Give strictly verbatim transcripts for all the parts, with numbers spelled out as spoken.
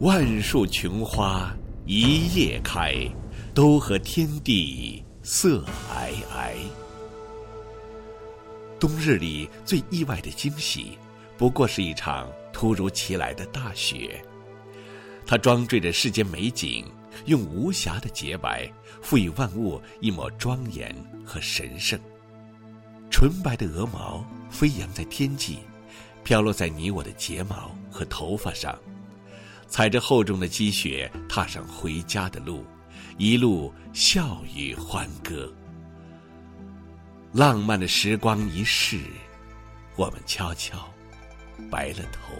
万树琼花一夜开，都和天地色皑皑。冬日里最意外的惊喜，不过是一场突如其来的大雪。它装缀着世间美景，用无瑕的洁白赋予万物一抹庄严和神圣。纯白的鹅毛飞扬在天际，飘落在你我的睫毛和头发上，踩着厚重的积雪踏上回家的路，一路笑语欢歌。浪漫的时光一逝，我们悄悄白了头。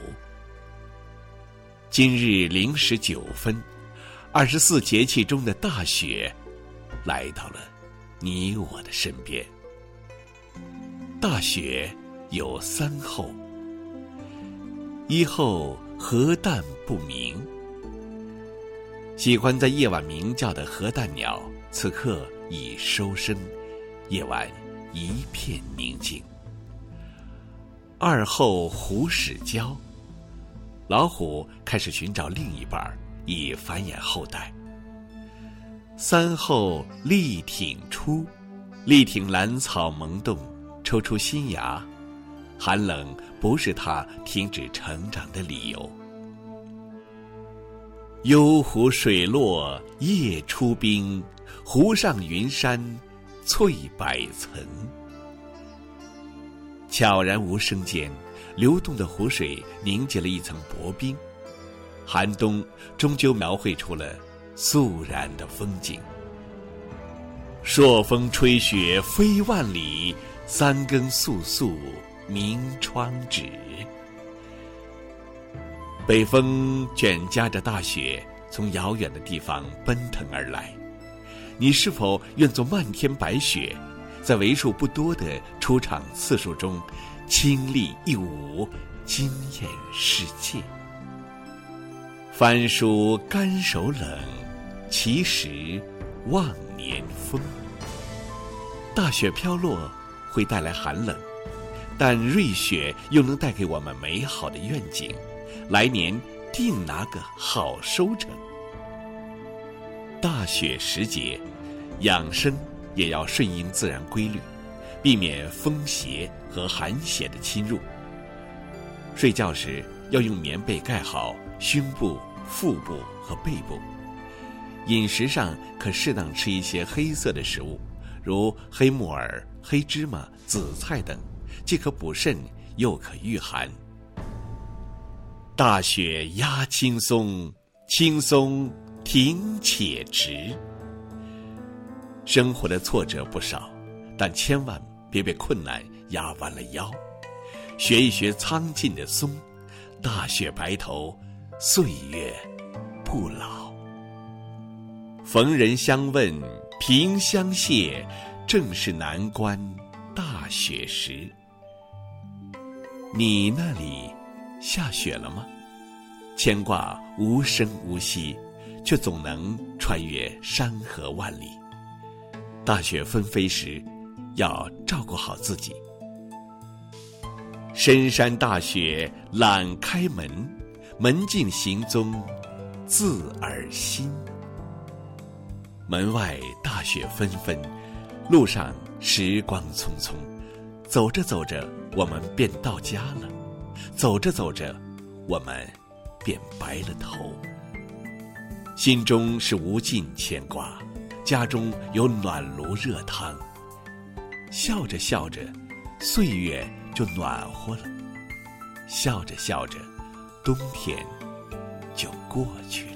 今日零时九分，二十四节气中的大雪来到了你我的身边。大雪有三候：一候核弹不鸣。喜欢在夜晚鸣叫的核弹鸟，此刻已收声，夜晚一片宁静。二候虎始交，老虎开始寻找另一半，以繁衍后代。三候力挺出，力挺兰草萌动，抽出新芽，寒冷不是它停止成长的理由。幽湖水落夜出冰，湖上云山翠百层。悄然无声间，流动的湖水凝结了一层薄冰，寒冬终究描绘出了肃然的风景。朔风吹雪飞万里，三更簌簌鸣窗纸。北风卷夹着大雪从遥远的地方奔腾而来，你是否愿做漫天白雪，在为数不多的出场次数中倾力一舞，惊艳世界？翻书干手冷，其实忘年风。大雪飘落会带来寒冷，但瑞雪又能带给我们美好的愿景，来年定拿个好收成。大雪时节，养生也要顺应自然规律，避免风邪和寒邪的侵入。睡觉时要用棉被盖好胸部、腹部和背部。饮食上可适当吃一些黑色的食物，如黑木耳、黑芝麻、紫菜等，既可补肾又可御寒。大雪压青松，青松挺且直。生活的挫折不少，但千万别被困难压弯了腰。学一学苍劲的松，大雪白头，岁月不老。逢人相问，平相谢，正是难关大雪时。你那里下雪了吗？牵挂无声无息，却总能穿越山河万里。大雪纷飞时，要照顾好自己。深山大雪懒开门，门禁行踪自尔心。门外大雪纷纷，路上时光匆匆，走着走着我们便到家了，走着走着我们便白了头。心中是无尽牵挂，家中有暖炉热汤，笑着笑着岁月就暖和了，笑着笑着冬天就过去了。